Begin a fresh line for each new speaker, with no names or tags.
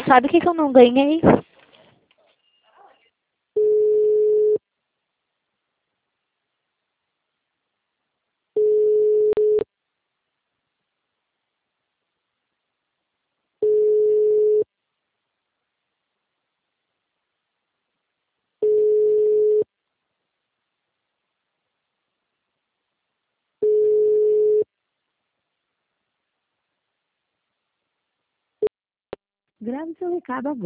sabe o que que eu não ganhei?
Grave seu recado agora.